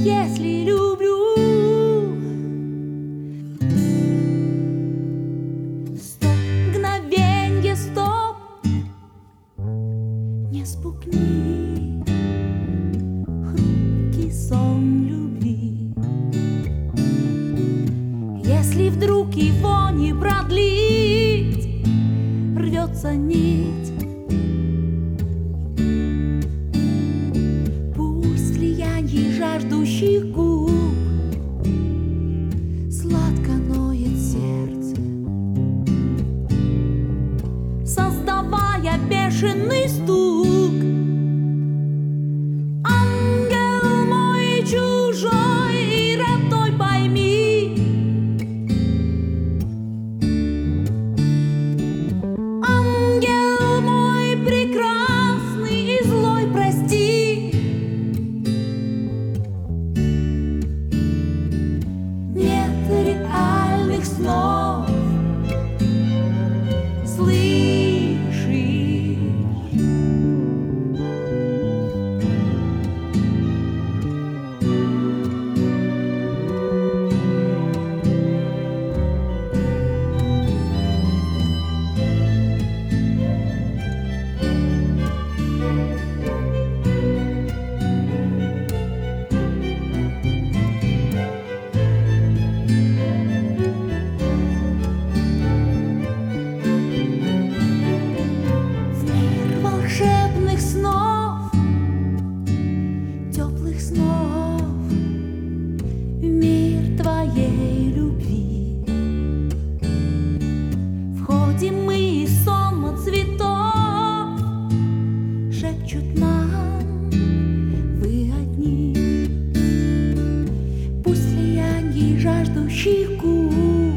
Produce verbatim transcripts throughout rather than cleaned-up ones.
если люблю. Стоп, мгновенье, стоп, не спугни хрупкий сон любви. Если вдруг его не продлить, рвется нить. Пусть слиянье жаждущих губ сладко ноет сердце, создавая бешеный стук. Ангел мой чужой и родной, пойми, ангел мой прекрасный и злой, прости. Нет реальных снов, слышишь? В мир волшебных снов, теплых снов, в мир твоей любви. Входим мы из сонма цветов, шепчут нам: вы одни. Пусть слиянье жаждущих губ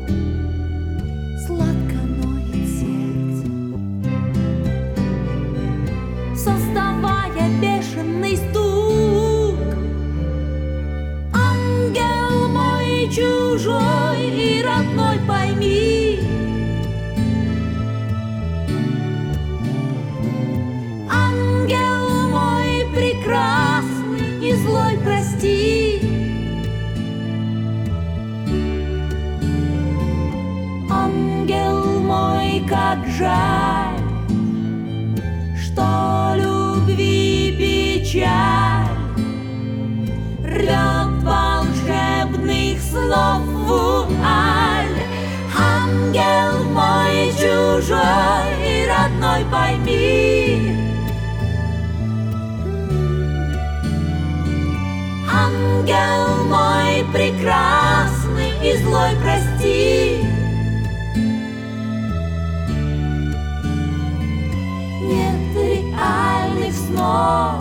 сладко ноет сердце, создавая бешеный стук. Ангел мой чужой и родной, пойми, ангел мой прекрасный и злой, прости. Ангел мой, как жаль, что любви печаль рвет волшебных снов вуаль. Ангел мой чужой и родной, пойми, ангел мой прекрасный и злой, прости. Нет реальных снов,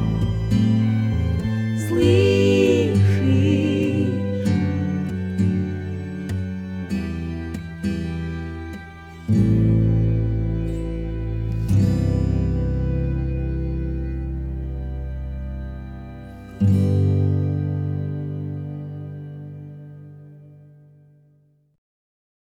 слышишь? Thank you.